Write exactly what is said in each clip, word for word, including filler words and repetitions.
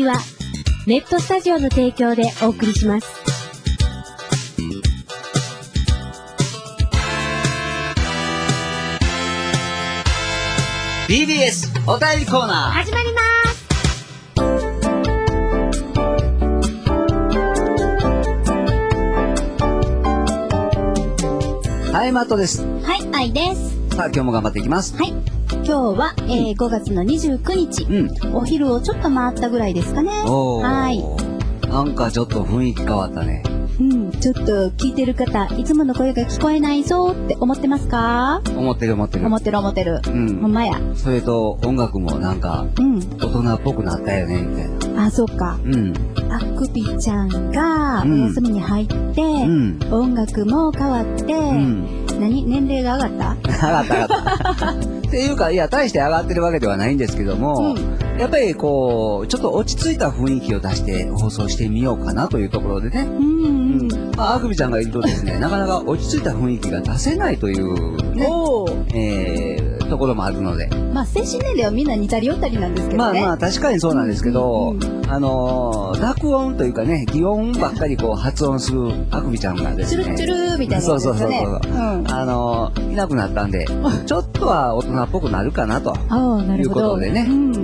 はネットスタジオの提供でお送りします。 ビービーエス お便りコーナー始まります。 はい、マットです。 はい、アイです。 さあ、今日も頑張っていきます。 はい。今日は、えー、ごがつのにじゅうくにち、うん、お昼をちょっと回ったぐらいですかね。 おー。 はい。 なんかちょっと雰囲気変わったね。 うん、ちょっと聞いてる方、いつもの声が聞こえないぞって思ってますか？ 思ってる思ってる。 思ってる思ってる。 うん。 ほんまや。 それと音楽もなんか、うん、大人っぽくなったよね、みたいな。 あ、そうか。うん。あくびちゃんがお休みに入って、うん、音楽も変わって、うん、何年齢が上がった上がった上がった。っていうか、いや、大して上がってるわけではないんですけども、うん、やっぱりこう、ちょっと落ち着いた雰囲気を出して放送してみようかなというところでね。うん。うん、まあ、あくびちゃんがいるとですね、なかなか落ち着いた雰囲気が出せないというね、えー、ところもあるので。 まあ、精神年齢はみんな似たり寄ったりなんですけどね。 まあまあ、確かにそうなんですけど、うんうんうん、あのー、濁音というかね、擬音ばっかりこう発音するあくびちゃんがですね。 チュルチュルみたいな、ね。 そうそうそうそう。うん、あのー、いなくなったんで、ちょっとは大人っぽくなるかなと。いうことでね。うん。うん、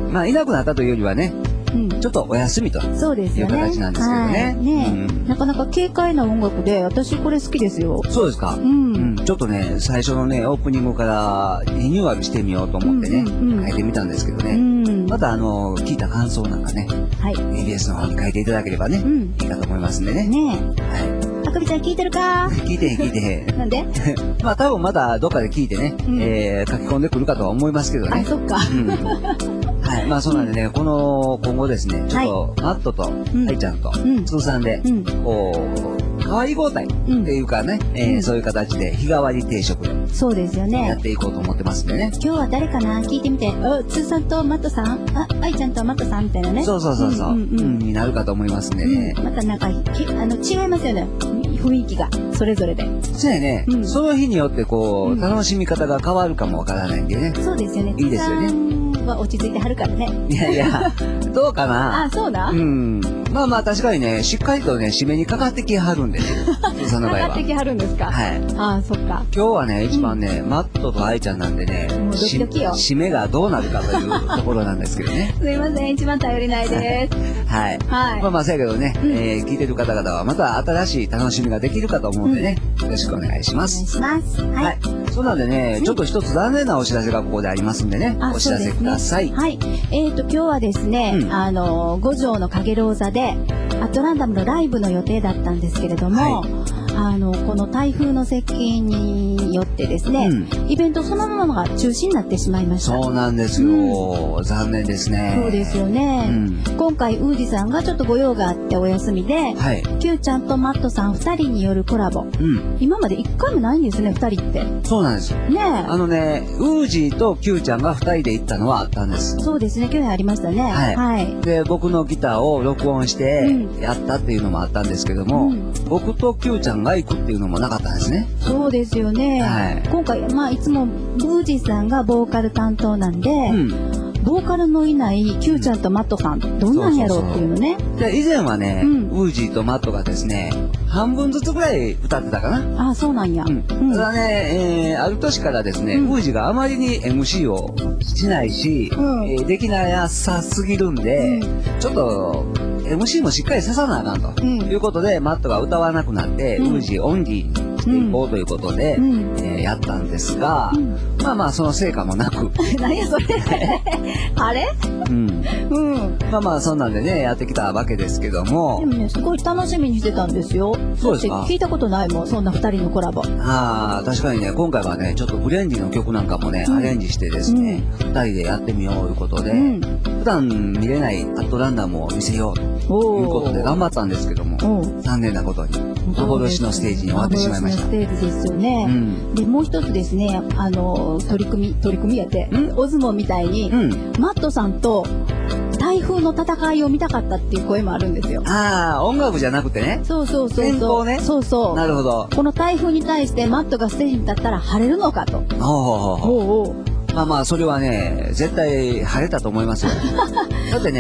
まあ、いなくなったというよりはね、うん、ちょっとお休みという形なんですけどね。 ね、うん、なかなか軽快な音楽で、私これ好きですよ。 そうですか。うん。うん、ちょっとね、最初のね、オープニングからリニューアルしてみようと思ってね、うんうんうん、書いてみたんですけどね。うん、またあの、聞いた感想なんかね、はい、ビービーエス の方に書いていただければね、うん、いいかと思いますんでね。ねはい。あくびちゃん聞いてるか？ 聞いてへん聞いてへん。 なんで？ まあ多分まだどっかで聞いてね、うん、えー、書き込んでくるかとは思いますけどね。 あ、そっか。うんはい。まあそうなんでね、この、今後ですね、ちょっと、マットと、アイちゃんと、通算で、こう、代わり交代っていうかね、えそういう形で日替わり定食で。 そうですよね。 やっていこうと思ってますんでね。 今日は誰かな聞いてみて、お、通算とマットさんあ、アイちゃんとマットさんみたいなね。 そうそうそうそう。うん、になるかと思いますんでね。 またなんか、あの、違いますよね。雰囲気が、それぞれで。 そうやね。その日によってこう、楽しみ方が変わるかもわからないんでね。 そうですよね。 いいですよね。 は落ち着いてはるからね。 いやいや、どうかな。 あ、そうだ。 うん。まあまあ確かにね、しっかりとね、締めにかかってきはるんでね。その場合は。 かかってきはるんですか。 はい。 ああ、そっか。 今日はね、一番ね、マットとアイちゃんなんでね、 もうドキドキよ。 締めがどうなるかというところなんですけどね。 すいません、一番頼りないです。 はい。はい。まあまあ、そうやけどね、え聞いてる方々はまた新しい楽しみができるかと思うんでね、よろしくお願いします。 お願いします。 はい。そうなんでね、ちょっと一つ残念なお知らせがここでありますんでね、お知らせください。 はい。えっと、今日はですね、あの、五条のかげろう座で、アトランダムのライブの予定だったんですけれども、はい、あの、この台風の接近によってですね、うん、イベントそのままが中止になってしまいました。 そうなんですよ。うん、残念ですね。 そうですよね。うん、今回、ウージさんがちょっとご用があってお休みで、はい、キューちゃんとマットさんふたりによるコラボ。うん、今までいっかいもないんですね、ふたりって。 そうなんですよ。ねあのね、ウージーとキューちゃんがふたりで行ったのはあったんです。 そうですね、去年ありましたね。はい。はい、 で、僕のギターを録音してやったっていうのもあったんですけども、うん、僕とキューちゃんが行くっていうのもなかったんですね。 そうですよね。はい、今回、まあ、いつもブージーさんがボーカル担当なんで、うん、ボーカルのいないキューちゃんとマットさん、どんなんやろうっていうのね。 そうそうそうで以前はね、うん、ウージーとマットがですね、半分ずつぐらい歌ってたかな。 ああ、そうなんや。うん、 ただね、えー、ある年からですね、うん、ウージーがあまりに エムシー をしないし、うんえー、できなさすぎるんで、うん、ちょっと、エムシー もしっかりささなあかんと、うん、いうことで、マットが歌わなくなって、うん、ウージーオンリーにしていこうということで、うんえー、やったんですが、うん、まあまあ、その成果もなく。 何やそれあれうん。 うん。まあまあ、そんなんでね、やってきたわけですけども。 でもね、すごい楽しみにしてたんですよ。 そうですか。 聞いたことないもん、そんな二人のコラボ。 ああ、確かにね、今回はね、ちょっとフレンディの曲なんかもね、うん、アレンジしてですね、二、うん、人でやってみようということで、うん、普段見れないアットランダムを見せようということで頑張ったんですけども、残念なことに、幻のステージに終わってしまいました。 幻のステージですよね。うん、で、もう一つですね、あの、取り組み、取り組みやって、オズモみたいに、うん、マットさんと台風の戦いを見たかったっていう声もあるんですよ。 ああ、音楽じゃなくてね。 そうそうそうそう。 天候ね。 そうそう。 なるほど。 この台風に対してマットがステージに立ったら晴れるのかと。 ほうほうほうほう。まあまあ、それはね、絶対晴れたと思いますよ。だってね、うん、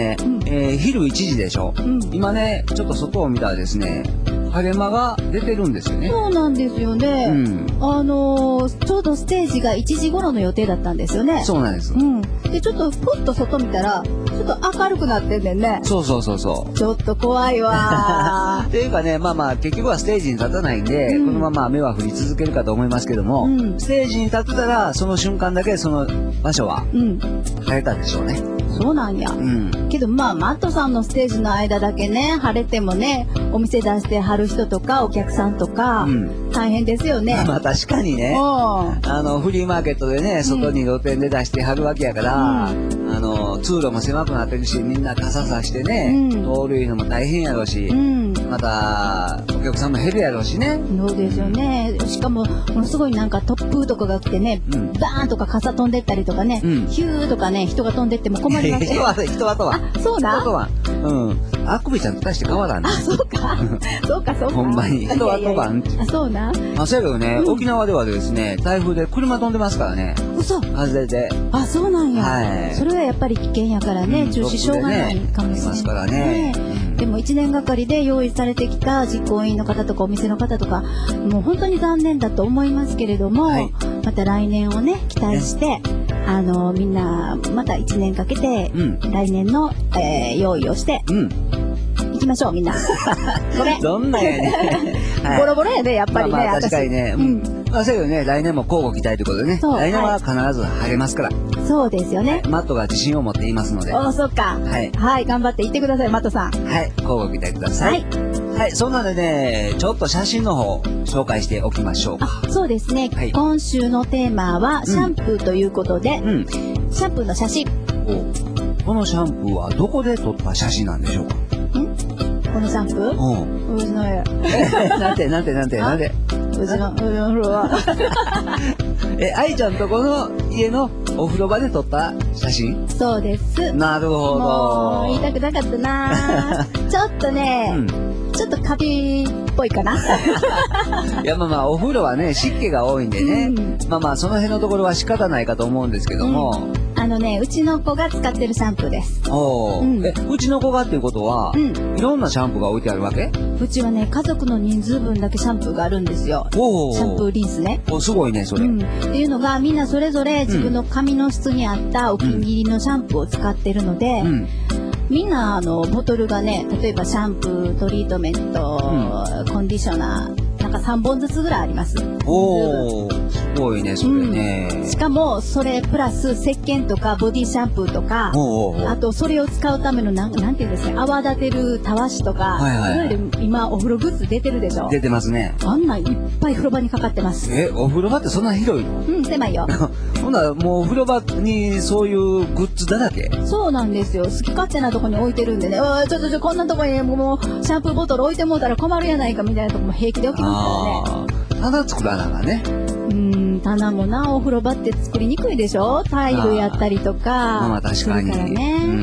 えー、昼いちじでしょ。 うん。 今ね、ちょっと外を見たらですね、晴れ間が出てるんですよね。 そうなんですよね。 うん。 あのー、ちょうどステージがいちじ頃の予定だったんですよね。 そうなんです。 うん。で、ちょっとふっと外見たら、ちょっと明るくなってんねんね。 そうそうそうそう。 ちょっと怖いわー。 っていうかね、まあまあ、結局はステージに立たないんで、うん、このまま雨は降り続けるかと思いますけども、うん、ステージに立ってたら、その瞬間だけその場所は、晴れたでしょうね。 そうなんや。うん。けどまあ、マットさんのステージの間だけね、晴れてもね、お店出してはる人とか、お客さんとか、うん、大変ですよね。 まあ確かにね、あの、フリーマーケットでね、外に露店で出してはるわけやから、うん、あの、通路も狭くなってるし、みんな傘さしてね、うん、通るのも大変やろうし、うん、また、お客さんも減るやろうしね。 そうですよね。しかも、ものすごいなんか突風とかが来てね、うん、バーンとか傘飛んでったりとかね、うん、ヒューとかね、人が飛んでっても困ります人は、人はとは。 あ、そうだ。 人とは。うん。あくびちゃんと大して変わらんね。 あ、そうか。そうか、そうか。 ほんまに。人はとばん。 あ、そうな。 あ、そうやけどね、うん、沖縄ではですね、台風で車飛んでますからね。 嘘。 風で。 あ、そうなんや。 はい。 それはやっぱり危険やからね、うん、中止しょうがないかもしれない。 ね、ますからね。 ね、でもいちねんがかりで用意されてきた実行委員の方とかお店の方とか、もう本当に残念だと思いますけれども、はい、また来年をね、期待して、あの、みんな、またいちねんかけて、うん、来年の、えー、用意をして、うん、行きましょう、みんな。ごめん。 どんなやね、 はい。ボロボロやで、やっぱりね。まあまあ確かにね。うん。まあ、そういうね、来年も交互期待ということでね。来年は必ず晴れますから。 そうですよね。 マットが自信を持っていますので。 お、そっか。はい。はい、頑張って行ってください、マットさん。 はい、交互期待ください。はい。はい、そんなのでね、ちょっと写真の方、紹介しておきましょうか。 そうですね。はい、今週のテーマは、シャンプーということで、うん、シャンプーの写真。 このシャンプーはどこで撮った写真なんでしょうか？ んこのシャンプー？うん。うちの家。 なんて、なんて、なんて、なんで？ うちの、うちの風呂は。 え、愛ちゃんとこの家のお風呂場で撮った写真？ そうです。 なるほど。 もう言いたくなかったなちょっとね、うん、ちょっとカビっぽいかな。 いや、まあまあ、お風呂はね、湿気が多いんでね、うん、まあまあ、その辺のところは仕方ないかと思うんですけども、 うん、あのね、うちの子が使ってるシャンプーです。 おー、うん、え、うちの子がっていうことは、うん、いろんなシャンプーが置いてあるわけ？ うちはね、家族の人数分だけシャンプーがあるんですよ。おー。シャンプーリンスね。 お、すごいね、それ。うん。 っていうのが、みんなそれぞれ自分の髪の質に合ったお気に入りのシャンプーを使ってるので、うん、みんな、あの、ボトルがね、例えばシャンプー、トリートメント、うん、コンディショナー、なんかさんぼんずつぐらいあります。 おー、すごいね、それね、 うん。しかも、それプラス、石鹸とか、ボディシャンプーとか、おーおーあと、それを使うための、なん、なんていうんですね、泡立てるたわしとか、はいはいはい、いわゆる今、お風呂グッズ出てるでしょ。 出てますね。 あんなんいっぱい風呂場にかかってます。 え、お風呂場ってそんな広いの？ うん、狭いよ。 ほんなら、もうお風呂場にそういうグッズだらけ？ そうなんですよ。好き勝手なとこに置いてるんでね、おい、ちょっとちょ、こんなとこにもう、シャンプーボトル置いてもうたら困るやないかみたいなとこも平気で置きますからね。 棚作らながね。 うーん、棚もな、お風呂場って作りにくいでしょ？タイルやったりとか。 まあまあ確かに。 からね。うん。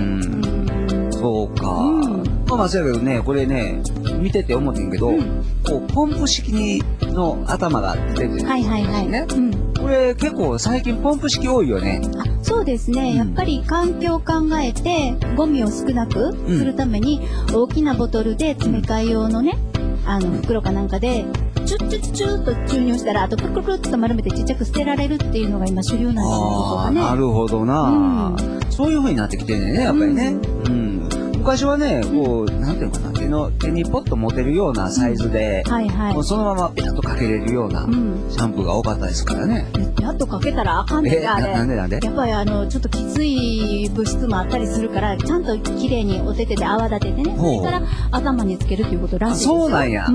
そうか。うん、まあまあそうやけどね、これね、見てて思ってんけど、うん、こう、ポンプ式にの頭が出てる、ね。 はいはいはい。ね。うん。 これ結構最近ポンプ式多いよね。 あ、そうですね、うん。やっぱり環境を考えて、ゴミを少なくするために、うん、大きなボトルで詰め替え用のね、あの、袋かなんかで、チュッチュッチュッと注入したら、あとクルクルクルッと丸めてちっちゃく捨てられるっていうのが今主流なんじゃないでしょうかね。 なるほどな、うん、そういう風になってきてるね、やっぱりね。うん。うん、昔はね、こう、なんていうのかな、手の、手にポッと持てるようなサイズで、うんはいはい、もうそのままピャッとかけれるようなシャンプーが多かったですからね。 ピャッとかけたらあかんねんあれ。 なんでなんで？ やっぱりあの、ちょっときつい物質もあったりするから、ちゃんときれいにお手手で泡立ててね、それから頭につけるっていうことらしいですよ。 そうなんや。うん。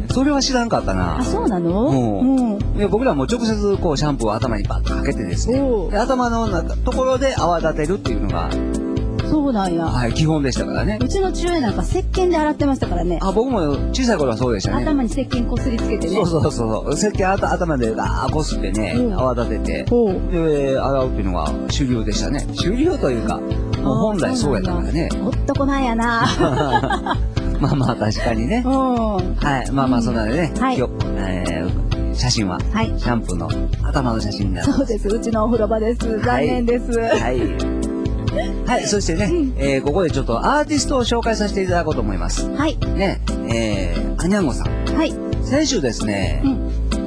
それは知らんかったな。 あ、そうなの？ うん。で僕らも直接こうシャンプーを頭にバッとかけてですね、で頭の中ところで泡立てるっていうのが、 そうなんや。 はい、基本でしたからね。 うちの父親なんか石鹸で洗ってましたからね。 あ、僕も小さい頃はそうでしたね。 頭に石鹸こすりつけてね。 そうそうそう。石鹸あた頭でガーこすってね、泡立てて、で、洗うっていうのが主流でしたね。主流というか、もう本来そうやったからね。 男なんやな。 まあまあ確かにね。はい。まあまあそんなでね、今日、えー、写真は、はい、シャンプーの頭の写真になる。 そうです。うちのお風呂場です。残念です。 はい。はいはい、そしてね、えー、ここでちょっとアーティストを紹介させていただこうと思います。 はい。 ね、えー、アニャンゴさん。 はい。 先週ですね、うん、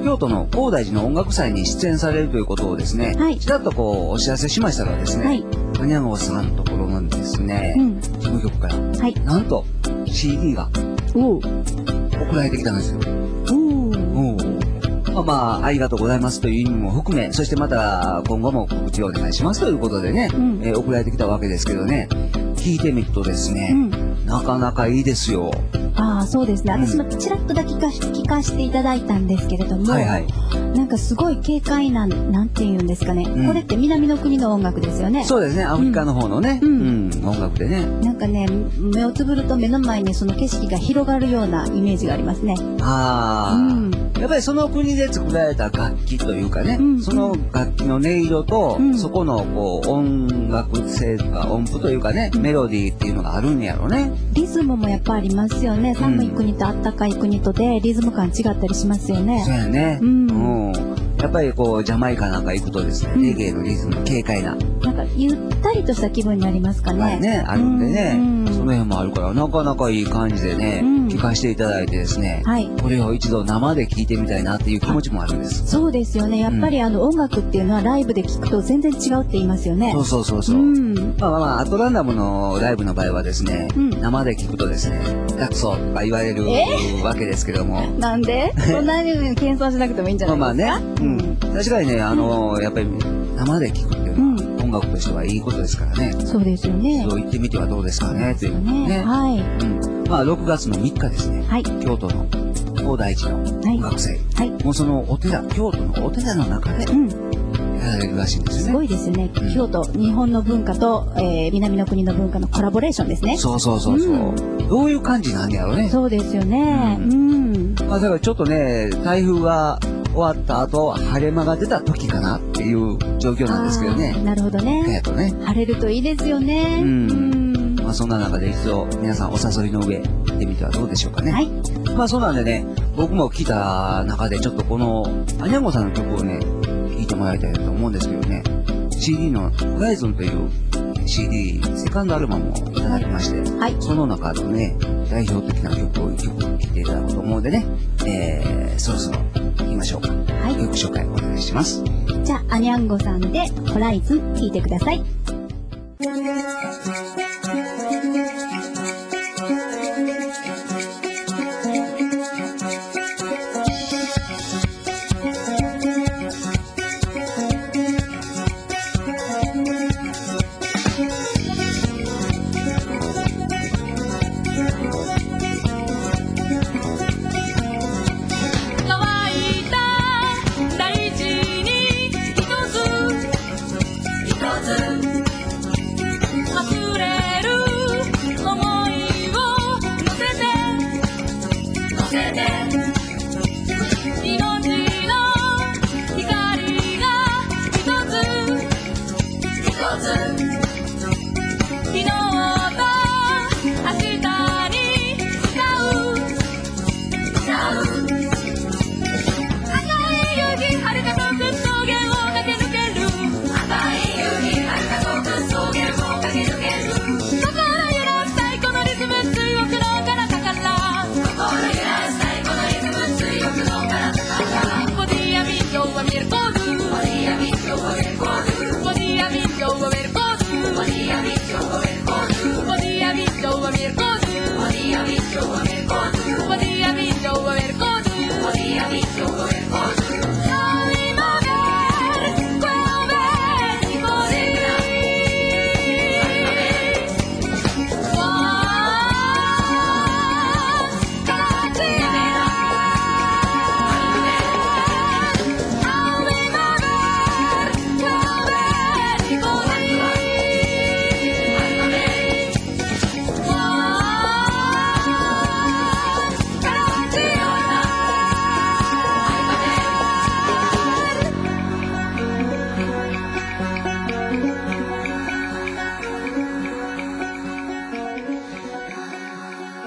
京都の高大寺の音楽祭に出演されるということをですね、はい、ちらっとこうお知らせしましたがですね、はい、アニャンゴさんのところなんですね、うん、事務局から、はい、なんと シーディー が送られてきたんですよ。おまあまあ、ありがとうございますという意味も含め、そしてまた今後も告知をお願いしますということでね、うん、えー、送られてきたわけですけどね、聞いてみるとですね、うん、なかなかいいですよ。 ああ、そうですね。私もちらっとだけ聞かし、聞かせていただいたんですけれども、はいはい、なんかすごい軽快な、なんて言うんですかね、うん、これって南の国の音楽ですよね。 そうですね、アフリカの方のね、うんうんうん、音楽でね。 なんかね、目をつぶると目の前にその景色が広がるようなイメージがありますね。 ああ、うん、やっぱりその国で作られた楽器というかね、うん、その楽器の音色と、うん、そこのこう音楽性とか音符というかね、メロディーっていうのがあるんやろね。 リズムもやっぱありますよね。寒い国と暖かい国とでリズム感違ったりしますよね。 そうやね。うん。うん、やっぱりこうジャマイカなんか行くとですね、うん、レゲエのリズム軽快な。 なんかゆったりとした気分になりますかね。 はいね、あるんでね、うんうん、その辺もあるからなかなかいい感じでね、うん、聞かせていただいてですね、はい、これを一度生で聞いてみたいなっていう気持ちもあるんです。 そうですよね。やっぱりあの音楽っていうのはライブで聞くと全然違うって言いますよね。 そうそうそうそう。うん、まあまあまあアトランダムのライブの場合はですね、うん、生で聞くとですね、下手くそとか言われるわけですけども。 なんで？そんなに謙遜しなくてもいいんじゃないですか？まあまあね、 うん、確かにね、あのー、やっぱり生で聞くっていうのは、うん、音楽としてはいいことですからね。 そうですよね。 そう言ってみてはどうですかね、というね。はい。うん。まあろくがつのみっかですね。はい。京都の高大寺の音楽祭。はい。もうそのお寺、京都のお寺の中で、うん。やられるらしいんですよね。 すごいですね。うん、京都、日本の文化と、えー、南の国の文化のコラボレーションですね。 そうそうそうそう、うん。どういう感じなんやろうね。 そうですよね。うん。うん、 まあだからちょっとね、台風が終わった後、晴れ間が出た時かなっていう状況なんですけどね。 なるほどね。 やとね。 晴れるといいですよね。うん。うんまあそんな中で一度皆さんお誘いの上、行ってみてはどうでしょうかね。はい。まあそうなんでね、僕も聞いた中でちょっとこの、アニャンゴさんの曲をね、聴いてもらいたいと思うんですけどね、シーディー のホライゾンという シーディー、セカンドアルバムをいただきまして、はい、その中のね、代表的な曲を一曲聴いていただこうと思うんでね、えー、そろそろ行きましょうか。はい。曲紹介お願いします。 じゃあ、アニャンゴさんでホライズン聴いてください。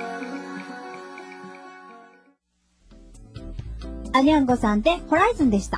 アニャンゴさんでホライズンでした。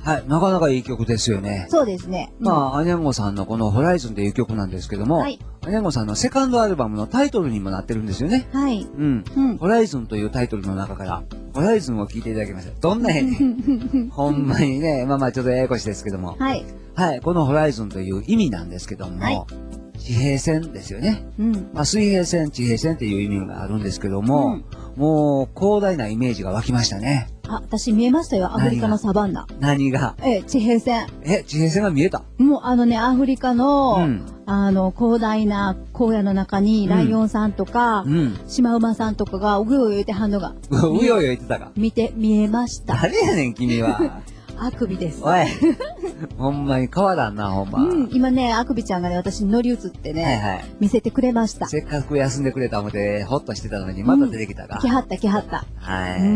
はい。なかなかいい曲ですよね。 そうですね。 まあ、アニャンゴさんのこのホライズンという曲なんですけども、はい、アニャンゴさんのセカンドアルバムのタイトルにもなってるんですよね。 はい。 うん。うん、ホライズンというタイトルの中から、ホライズンを聴いていただきました。どんな絵ね。ほんまにね、まあまあちょっとややこしいですけども。はい。はい。このホライズンという意味なんですけども、はい、地平線ですよね。うん。まあ水平線、地平線っていう意味があるんですけども、うん、もう広大なイメージが湧きましたね。 あ、私見えましたよ。アフリカのサバンナ。 何が？ え、地平線。 え、地平線が見えた？ もうあのね、アフリカの、うん、あの、広大な荒野の中に、ライオンさんとか、うん、シマウマさんとかが、うようよ言ってはんのが。 うようよ言ってたか。 見て、見えました。 誰やねん、君は。 あくびです。 おい。ほんまに変わらんな、ほんま。 うん、今ね、あくびちゃんがね、私に乗り移ってね、はいはい、見せてくれました。 せっかく休んでくれた思って、ほっとしてたのに、また出てきたか。 うん、来はった、来はった。 はい。うん。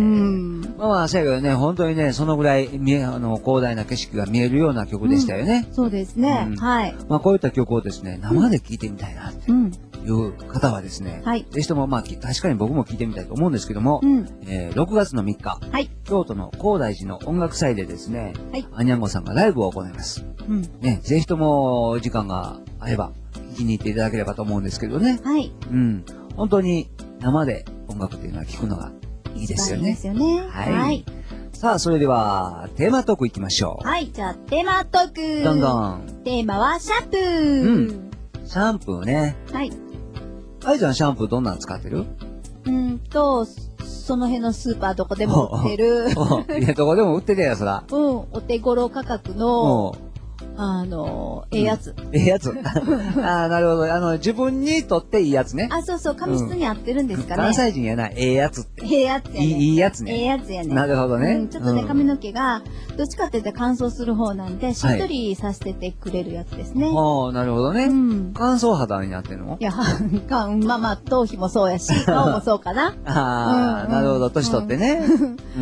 まあまあ、そうやけどね、本当にね、そのぐらい、見え、あの、広大な景色が見えるような曲でしたよね。 うん、そうですね、うん。はい。 まあ、こういった曲をですね、生で聴いてみたいなって。うん。いう方はですね、はい、ぜひともまあ確かに僕も聞いてみたいと思うんですけども、うん、えー、ろくがつのみっか、はい、京都の高大寺の音楽祭でですね、はい、アニャンゴさんがライブを行います。うん、ね、ぜひとも時間があれば聞きに行っていただければと思うんですけどね。はい。うん。本当に生で音楽っていうのは聞くのがいいですよね。いいですよね。はい。はい、さあ、それではテーマトークいきましょう。 はい、じゃあテーマトーク。 どんどん。 テーマはシャンプー。うん。 シャンプーね。はい。あいちゃんシャンプーどんなの使ってる？ うんと、その辺のスーパーどこでも売ってる。 いや、どこでも売ってるやつだ。 うん、お手頃価格の、あの、ええやつ。 ええやつ。ああ、なるほど。あの、自分にとっていいやつね。 あ、そうそう、髪質に合ってるんですかね。 関西人やな、ええやつって。 ええやつやね。 いいやつね。 ええやつやね。 なるほどね。 うん、ちょっとね、髪の毛が、どっちかって言ったら乾燥する方なんで、しっとりさせてくれるやつですね。 ああ、なるほどね。乾燥肌になってるの？ いや、まあまあ、頭皮もそうやし、顔もそうかな。 ああ、なるほど。年取ってね。 うん。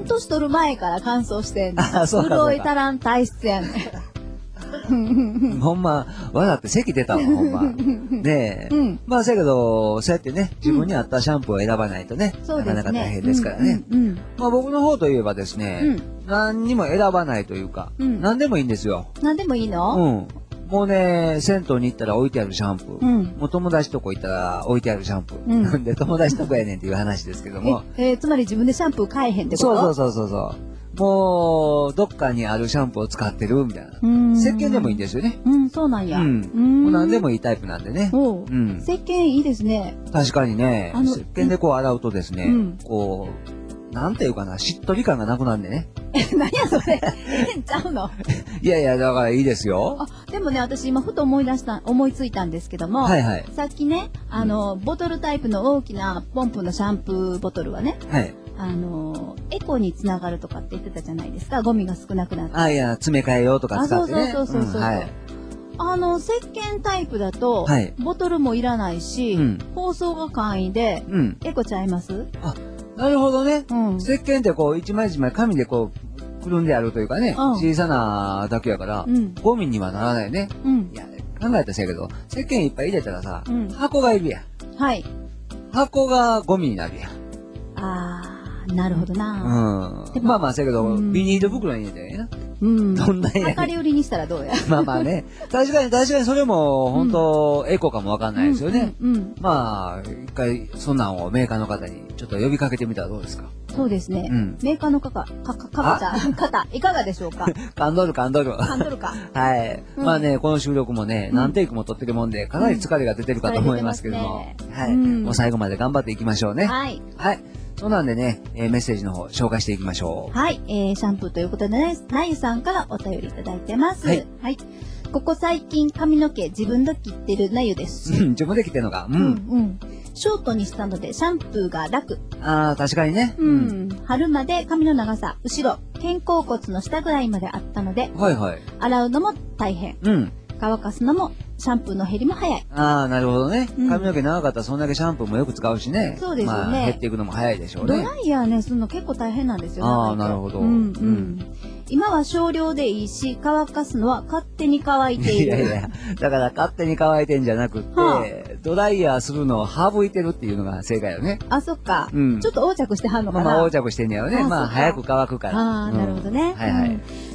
年取る前から乾燥してんの。あ、そうか。潤い足らん体質やねん。 ほんま、笑って咳出たわ、ほんま。ねえ。うん、まあ、せやけど、そうやってね、自分に合ったシャンプーを選ばないとね、うん、なかなか大変ですからね。うんうんうん、まあ、僕の方といえばですね、うん、何にも選ばないというか、うん、何でもいいんですよ。 何でもいいの？ うん。もうね、銭湯に行ったら置いてあるシャンプー。うん、もう友達とこ行ったら置いてあるシャンプー。うん、なんで友達とこやねんっていう話ですけども。 え、えー、つまり自分でシャンプー買えへんってこと？ そうそうそうそう。もう、どっかにあるシャンプーを使ってるみたいな。石鹸でもいいんですよね。 うん、そうなんや。うん。 もう何でもいいタイプなんでね。 うん。石鹸いいですね。 確かにね、石鹸でこう洗うとですね、こう、なんていうかな、しっとり感がなくなるんでね。 え、何やそれ。ええんちゃうの？ いやいや、だからいいですよ。 あ、でもね、私今ふと思い出した、思いついたんですけども、はいはい。さっきね、あの、ボトルタイプの大きなポンプのシャンプーボトルはね、はい。あの、エコにつながるとかって言ってたじゃないですか。ゴミが少なくなって。 あ、いや、詰め替えようとか使ってね。 あ、そうそうそうそうそう。うん、はい。あの、石鹸タイプだと、はい、ボトルもいらないし、うん、包装が簡易で、うん、エコちゃいます？ あ、なるほどね。うん、石鹸ってこう、一枚一枚紙でこう、くるんであるというかね、うん、小さなだけやから、うん、ゴミにはならないね。うん、いや、考えたらそうやけど、石鹸いっぱい入れたらさ、うん、箱がいるやん。はい。箱がゴミになるやん。 あー。なるほどな。 うん。まあまあ、せやけど、うん、ビニール袋に入れてな。 うん。どんなや。量り売りにしたらどうや。 まあまあね。確かに、確かにそれも、本当、うん、エコかもわかんないですよね。うん、うん。まあ、一回、そんなんをメーカーの方にちょっと呼びかけてみたらどうですか？ そうですね。うん、メーカーの方、か、か、か、方、いかがでしょうか？ カンドル、カンドル。 カンドルか。 はい。うん、まあね、この収録もね、何テイクも撮ってるもんで、かなり疲れが出てるかと思いますけども。ね、はい、うん。もう最後まで頑張っていきましょうね。はい。はい。そうなんでね、えー、メッセージの方紹介していきましょう。 はい、えー、シャンプーということでね、なゆさんからお便りいただいてます。はい。はい、ここ最近髪の毛自分で切ってるなゆです。 自分で切ってんのか。うん。うん、うん。 ショートにしたのでシャンプーが楽。 ああ、確かにね。 うん。うん、春まで髪の長さ、後ろ、肩甲骨の下ぐらいまであったので、はいはい。洗うのも大変。うん。乾かすのもシャンプーの減りも早い。 ああ、なるほどね。髪の毛長かったらそんだけシャンプーもよく使うしね。そうですよね。まあ、減っていくのも早いでしょうね。 ドライヤーね、するの結構大変なんですよ。 ああ、なるほど。うん、うん。 今は少量でいいし、乾かすのは勝手に乾いている。 いやいや、だから勝手に乾いてんじゃなくって、はあ、ドライヤーするのを省いてるっていうのが正解よね。 あ、そっか。うん。ちょっと横着してはんのかな。 まあ、まあ、横着してんねやろね。まあ、早く乾くから。 ああ、なるほどね。はいはい。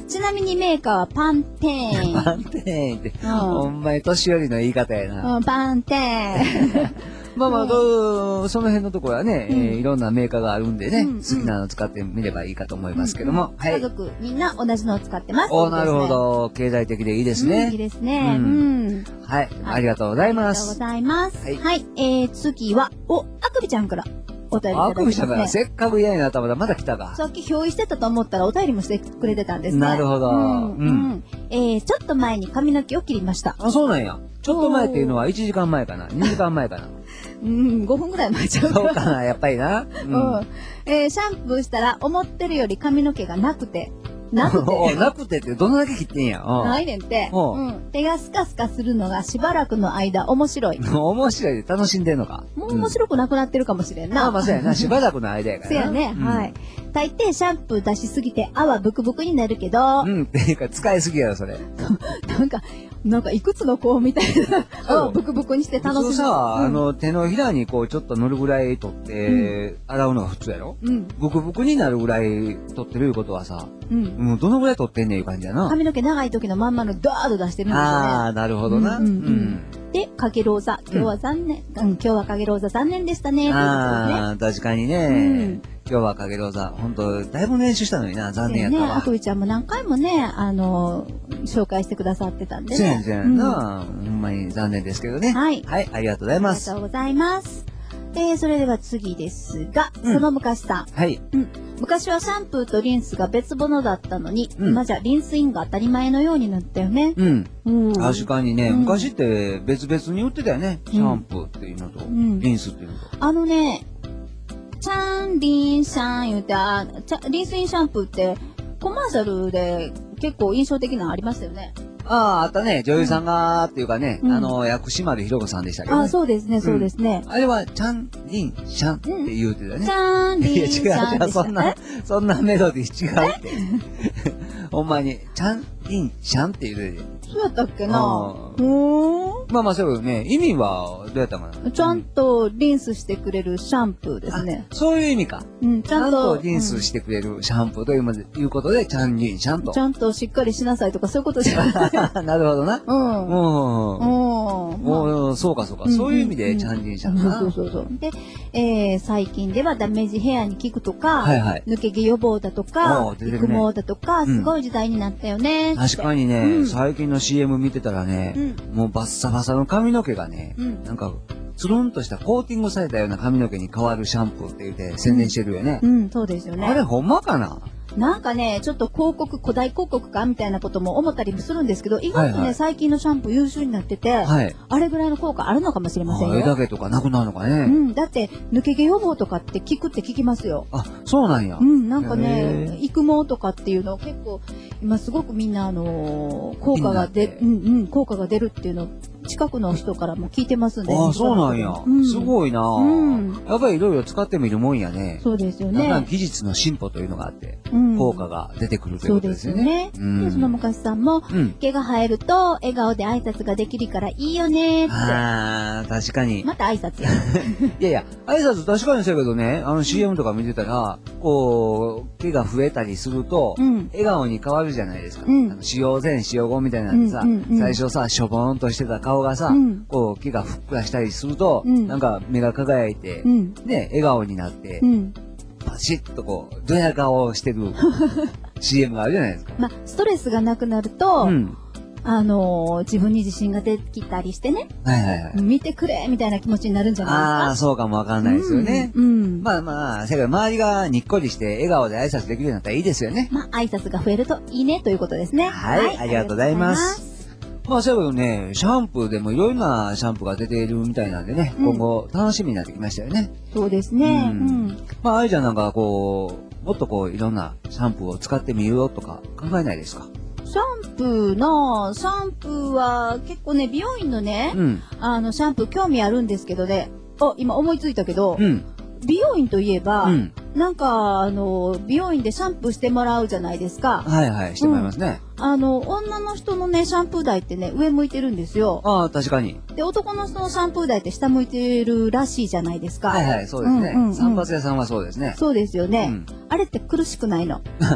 ちなみにメーカーはパンテーン。 パンテーンって、 うんほんまに年寄りの言い方やな。 うん、パンテーン。 まあまあ、 うんどうその辺のところはね、 うんえーいろんなメーカーがあるんでね、 うんうん好きなの使ってみればいいかと思いますけども。はい。 家族みんな同じのを使ってます。 おなるほど。 ど。経済的でいいですうん、いいね。 ですね。 ううんん。 はい。ありがとうございまありがとうごす。 ざいます。 はいはい。えー、次は、お、あくびちゃんからお便りいただきますあくびしたから、 ね。 せっかく嫌になったまだまだ来たか。 さっき表意してたと思ったらお便りもしてくれてたんですね。 なるほどうん。 うんうん。えー、ちょっと前に髪の毛を切りました。 あ、そうなんや。ちょっと前っていうのはいちじかんまえかな。にじかんまえかな。 うん、ごふんぐらい前ちゃうそうかな、やっぱりな。ううん。えー、シャンプーしたら思ってるより髪の毛がなくて。なくおて。 なくてってどんだけ切ってんや。うんないねんて。 おううん。手がスカスカするのがしばらくの間面白い。 面白いで楽しんでんのか。 もう面白くなくなってるかもしれんな。 まあまあそうやな。しばらくの間やからな。 そうやね、 うんはい。大抵シャンプー出しすぎて泡ブクブクになるけど、 うん、っていうか使いすぎやろ、それ。 なんか、なんかいくつの子みたいな泡ブクブクにして楽しむ。 普通さ、 うんあの、手のひらにこう、ちょっと乗るぐらい取って、洗うのが普通やろうん。 ブクブクになるぐらい取ってるいうことはさ、 うん。 もうどのぐらい取ってんねんいう感じやな。 髪の毛長い時のまんまのダーッと出してるんですよね。 ああ、なるほどな。 うんうんうんで、かげろう座。今日は残念。うん、今日はかげろう座残念でしたね。ということですね。 ああ、確かにね。 うん今日はかげろう座、ほんと、だいぶ練習したのにな、残念やったね、 わ。 あくびちゃんも何回もね、あの、紹介してくださってたんでね。 全然な、ほんまに残念ですけどね。 はいはい、ありがとうございありがます。 とうございます。えー、それでは次ですが、 うんその昔さん。 はい。 うん。昔はシャンプーとリンスが別物だったのに、 うん今じゃリンスインが当たり前のようになったよね。 うん。 うん。 確かにね、 うん昔って別々に売ってたよね。シャンプーっていうのと、 んリンスっていうのと。 あのね、チャンリンシャン言うて、あチャリンスインシャンプーってコマーシャルで結構印象的なのありましたよね。 ああ、あったね。女優さんが、っていうかね、 うんあの、薬師丸ひろ子さんでしたけどね。 あ、そうですね、そうですね。 あれは、チャン、リン、シャンって言うてたよね。 チャンいや、 リンシャ違う違う、 ンでしたそんな、そんなメロディー違うって。ほんまに、チャン、リン、シャンって言うてて。 そうやったっけな。 ううーん。 まあまあ、そうよね。意味は、どうやったかな。 ちゃんとリンスしてくれるシャンプーですね。 あそういう意味か。 うん、ちちゃんゃんと。 とリンスしてくれるシャンプーというまでいうことで、チャンリン、シャンとうんち。ゃんとしっかりしなさいとかそういうことじゃない。 なるほどな。 うん。 う。 うんん。まあおーそうかそうか。そういう意味で、チャンリン、シャンかな。 そうそうそう。で、えー、最近ではダメージヘアに効くとか、 はいはい抜け毛予防だとかおー、出てるね育毛だとか、すごい時代になったよね。 確かにね、 うん最近の シーエム 見てたらね、 うんもうバッサバサの髪の毛がね、 うんなんか、つるんとしたコーティングされたような髪の毛に変わるシャンプーって言って宣伝してるよね。 うん、そうですよね。 あれほんまかななんかね、ちょっと広告、古代広告かみたいなことも思ったりもするんですけど、意外とね、 はいはい最近のシャンプー優秀になってて、 はい。 あれぐらいの効果あるのかもしれませんあ枝よ。 毛とかなくなるのかね。 うん、だって、抜け毛予防とかって効くって聞きますよ。 あ、そうなんや。 うん、なんかへね、 ー育毛とかっていうのを結構、今すごくみんなあのー効果が出気になって、 うんうん、効果が出るっていうのを近くの人からも聞いてますんで。 ああ、そうなんや。 うんすごいな、 うんやっぱりいろいろ使ってみるもんやね。 そうですよだからね。 技術の進歩というのがあって、 うん効果が出てくるというそうことでよねですすよね。。うんで、その昔さんも、 うん。 毛が生えると笑顔で挨拶ができるからいいよねって。 ああ、確かに。 また挨拶や。 いやいや、挨拶確かにそうやけどね、あの シーエム とか見てたら、こう、毛が増えたりすると、 うん。 笑顔に変わるじゃないですか。 うんあの使用前、使用後みたいなんでさ、 うんうんうん最初さ、しょぼーんとしてた顔がさ、 うんこう、毛がふっくらしたりすると、 うんなんか目が輝いて、 うん。 ね、笑顔になって、 うん。 パシッとこう、ドヤ顔をしてる シーエム があるじゃないですか。 まあ、ストレスがなくなると、 うん。 あのー自分に自信が出てきたりしてね、 はいはいはい。 見てくれみたいな気持ちになるんじゃないですか。 ああ、そうかもわかんないですよね。 うん。うんまあまあ、せやけど周りがにっこりして笑顔で挨拶できるようになったらいいですよね。 まあ、挨拶が増えるといいねということですね。 はいありがとうございますまあ、そうやけどね、シャンプーでもいろいろなシャンプーが出ているみたいなんでね、 うん今後楽しみになってきましたよね。 そうですね。 ううんん。 まあ、あいちゃんなんかこう、もっとこう、いろんなシャンプーを使ってみようとか考えないですか？ シャンプーの、シャンプーは結構ね、美容院のね、 うん。 あの、シャンプー興味あるんですけどね、あ、今思いついたけど、 うん。 美容院といえば、 うん。 なんか、あの、美容院でシャンプーしてもらうじゃないですか。 はいはい、してもらいますね。 あの、女の人のね、シャンプー台ってね、上向いてるんですよ。 ああ、確かに。 で、男の人のシャンプー台って下向いてるらしいじゃないですか。 はいはい、そうですね。 うんうんうん散髪屋さんはそうですね。 そうですよね。 うんあれって苦しくないの。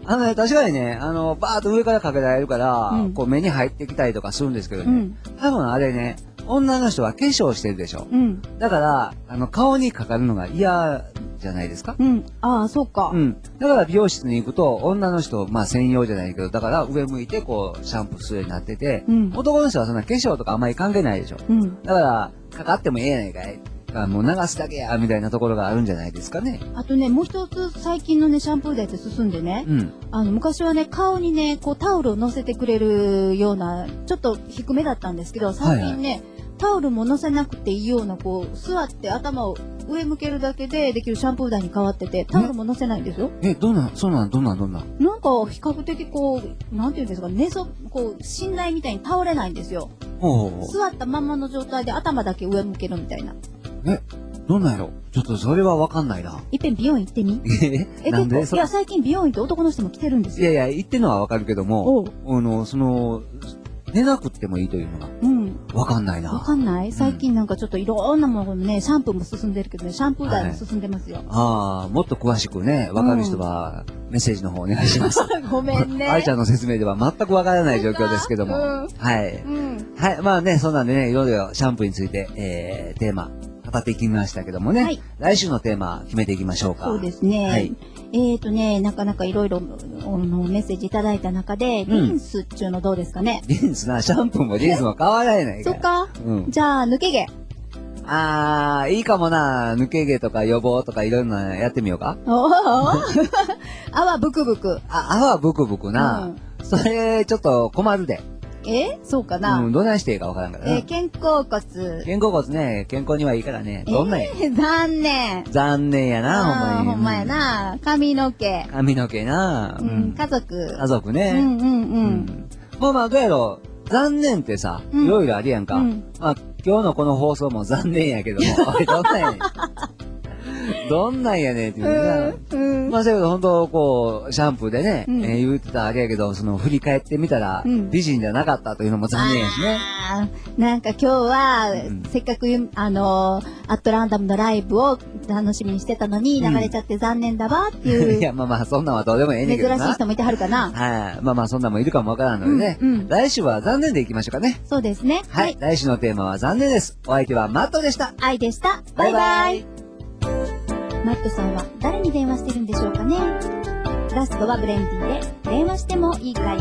あのね、確かにね、あの、バーッと上からかけられるから、 うんこう目に入ってきたりとかするんですけどね、 うん多分あれね、女の人は化粧してるでしょ。 うん。 だから、あの、顔にかかるのが嫌じゃないですか。 うん。ああ、そうか。 うん。だから美容室に行くと、女の人、まあ専用じゃないけど、だから上向いてこう、シャンプーするようになってて、 うん男の人はそんな化粧とかあんまり関係ないでしょ。 うん。 だから、かかってもええやないかい。あもう流すだけや、みたいなところがあるんじゃないですかね。 あとね、もう一つ最近のね、シャンプー台って進んでね、 うん。 あの、昔はね、顔にね、こうタオルを乗せてくれるような、ちょっと低めだったんですけど、最近ね、タオルも乗せなくていいような、こう、座って頭を上向けるだけでできるシャンプー台に変わってて、タオルも乗せないんですよ。 え、どんな、そうなん、どんなん、どんなん。 なんか、比較的こう、なんていうんですか、寝そ、こう、寝台みたいに倒れないんですよ。 ほうほうほう。 座ったまんまの状態で頭だけ上向けるみたいな。 え、どんなんやろちょっとそれはわかんないな。 いっぺん美容院行ってみ。 え、 え、 なんでそ結構、いや、最近美容院って男の人も来てるんですよ。 いやいや、言ってんのはわかるけどおもう、 あの、その、寝なくってもいいというのが、 うん。 わかんないわな。 かんない最近なんかちょっといろんなものね、シャンプーも進んでるけどね、シャンプー台も進んでますよ。 ああ、もっと詳しくね、わかる人は、メッセージの方お願いします。 ごめんね。 愛ちゃんの説明では全くわからない状況ですけども。 うんはい。 うん。 はい。まあね、そんなんでね、いろいろシャンプーについて、えー、テーマ、語っていきましたけどもね。 はい来週のテーマ、決めていきましょうか。 そうですね。 はい。 えーとね、なかなかいろいろのメッセージいただいた中で、 んリンスっていうのどうですかね。 リンスな、シャンプーもリンスも変わらないかそっか。 うん。 じゃあ、抜け毛。 あー、いいかもな。抜け毛とか予防とかいろんなやってみようか。 おお泡ブクブク。 あ、泡ブクブクな。それ、ちょっと困るで。 えそうかな。 うん、どないしていいかわからんからな。 えー肩甲骨。 肩甲骨ね、健康にはいいからね。どんなんや。 えー残念。 残念やな、ほんまに。 あーほんまやな。髪の毛。 髪の毛な。 うん、家族。 家族ね。 うんうんう。 うんん。まあまあ、どうやろう。残念ってさ、 うんいろいろあるやんか。 うんまあ、今日のこの放送も残念やけども、あれどんなんやねん。どんなんやねんっていうな。 うん。 まあ、だけど本当こう、シャンプーでね、 うんえー言ってたあれやけど、その振り返ってみたら、 うん美人じゃなかったというのも残念やしね。 あーなんか今日は、 うんせっかくゆ、あのーアットランダムのライブを楽しみにしてたのに、 うん流れちゃって残念だわっていう、 いや、まあまあ、そんなんはどうでもええねん珍けどな。 しい人もいてはるかな。 はい。まあまあ、そんなんもいるかもわからんのでね。 うんうん来週は残念でいきましょうかね。 そうですね。 はい。来週のテーマは残念です。お相手はマットでした。 愛でした。バイバイ。マットさんは誰に電話してるんでしょうかね。ラストはブレンディで電話してもいいかい。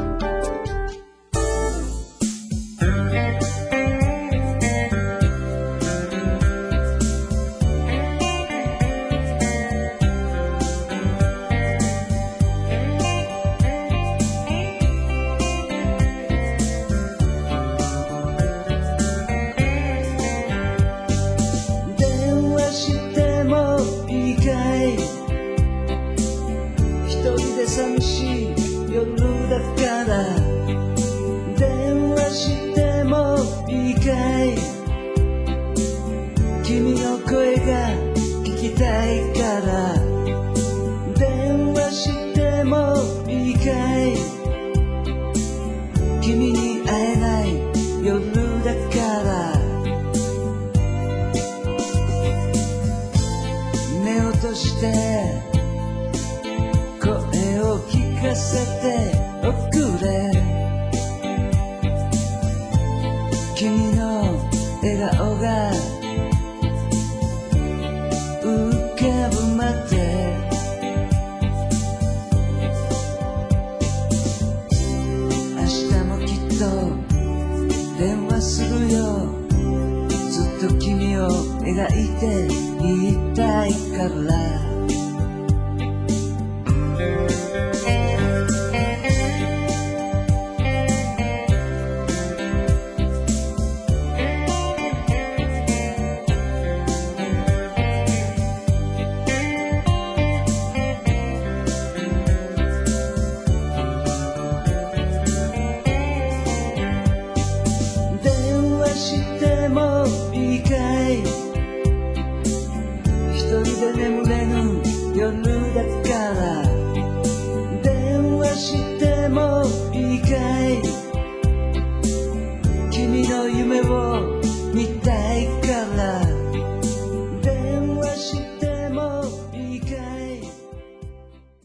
電話してもいいかい一人で寂しい夜だから電話してもいいかい君の声が聞きたいから電話してもいいかい君に会えない夜だから目を閉じて声を聞かせておくれ君の笑顔が浮かぶまで明日もきっと電話するよずっと君を描いていたいから